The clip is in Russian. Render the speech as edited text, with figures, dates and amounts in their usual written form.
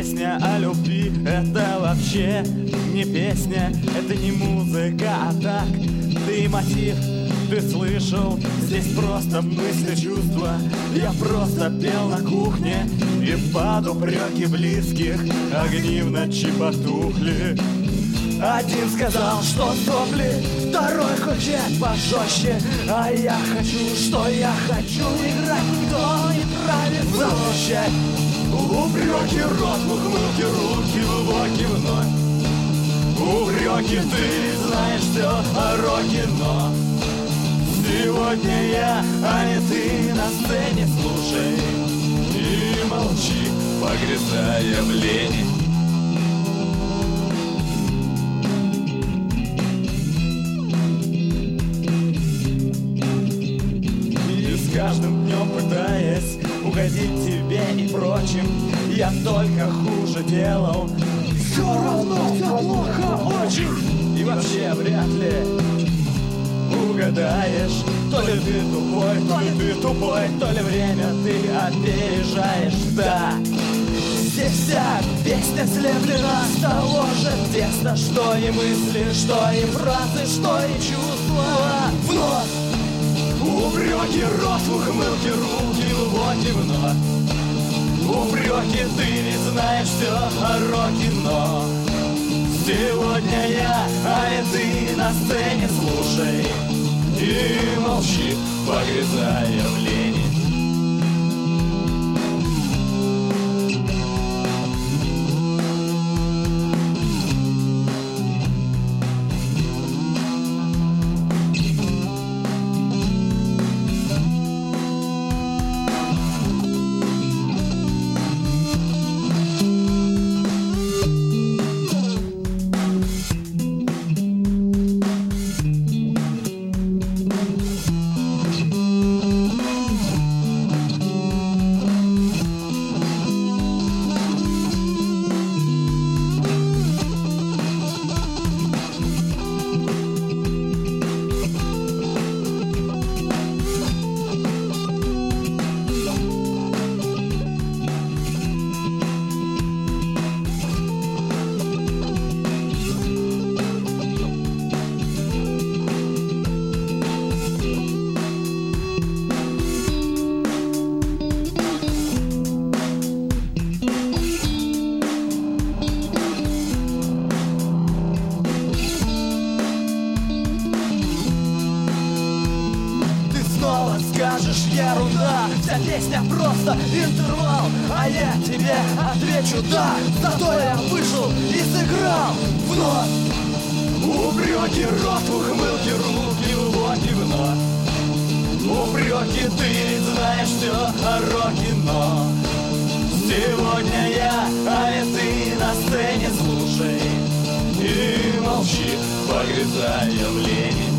песня о любви, это вообще не песня, это не музыка, а так, ты мотив, ты слышал, здесь просто мысли, чувства. Я просто пел на кухне, и под упреки близких огни в ночи потухли. Один сказал, что сопли, второй хочет пожестче, а я хочу, что я хочу, играть никто не правит. Замолчать упреки, рот в ухмылке, руки в боки вновь. Упреки, ты знаешь все о роке, но сегодня я, а не ты на сцене, слушай и молчи, погрязая в лени. С каждым днем пытаясь угодить тебе и прочим, я только хуже делал. Все равно все плохо очень, и вообще вряд ли угадаешь. То ли ты тупой, то ли ты тупой, то ли время ты опережаешь. Да, здесь вся песня слеплена с того же теста, что и мысли, что и фразы, что и чувства. Вновь упреки, рот в ухмылке, руки в боки вновь. Упреки, ты ведь знаешь все о роке, но сегодня я, а не ты на сцене, слушай и молчи, погрязая в лени. Скажешь, ерунда, вся песня просто интервал, а я тебе отвечу да, зато я вышел и сыграл вновь. Упреки, рот в ухмылке, руки в боки вновь. Упреки, ты ведь знаешь все о роке, но сегодня я, а не ты на сцене, слушай и молчи, погрязая в лени.